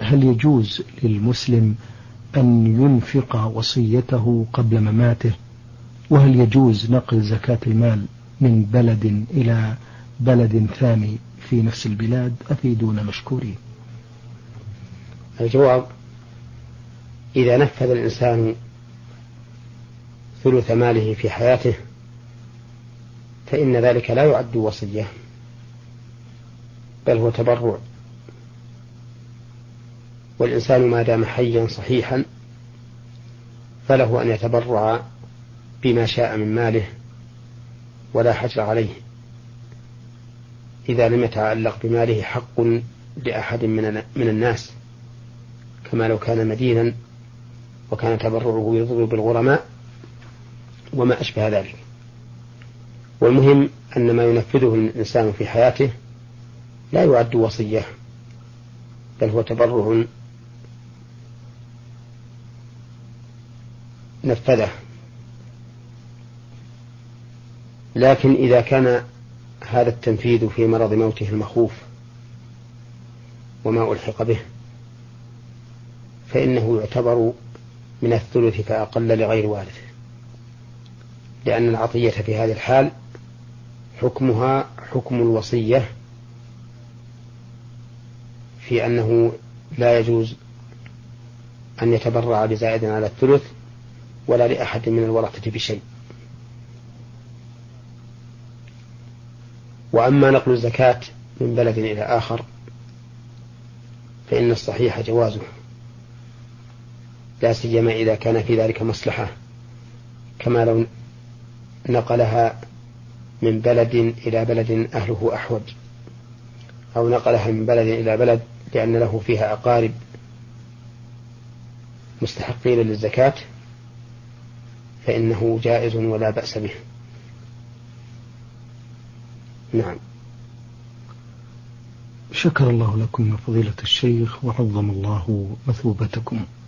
هل يجوز للمسلم أن ينفق وصيته قبل مماته؟ وهل يجوز نقل زكاة المال من بلد إلى بلد ثاني في نفس البلاد؟ أفيدونا مشكورين. الجواب: إذا نفذ الإنسان ثلث ماله في حياته فإن ذلك لا يعد وصية، بل هو تبرع. والإنسان ما دام حيا صحيحا فله أن يتبرع بما شاء من ماله ولا حجر عليه، إذا لم يتعلق بماله حق لأحد من الناس، كما لو كان مدينا وكان تبرعه يضر بالغرماء وما أشبه ذلك. والمهم أن ما ينفذه الإنسان في حياته لا يعد وصية، بل هو تبرع نفذه. لكن إذا كان هذا التنفيذ في مرض موته المخوف وما ألحق به فإنه يعتبر من الثلث فأقل لغير وارثه، لأن العطية في هذه الحال حكمها حكم الوصية، في أنه لا يجوز أن يتبرع بزائد على الثلث ولا لأحد من الورثة بشيء. وأما نقل الزكاة من بلد إلى آخر فإن الصحيح جوازه، لا سيما إذا كان في ذلك مصلحة، كما لو نقلها من بلد إلى بلد أهله أحوج، أو نقلها من بلد إلى بلد لأن له فيها أقارب مستحقين للزكاة، فإنه جائز ولا بأس به. نعم. شكر الله لكم يا فضيلة الشيخ وعظم الله مثوبتكم.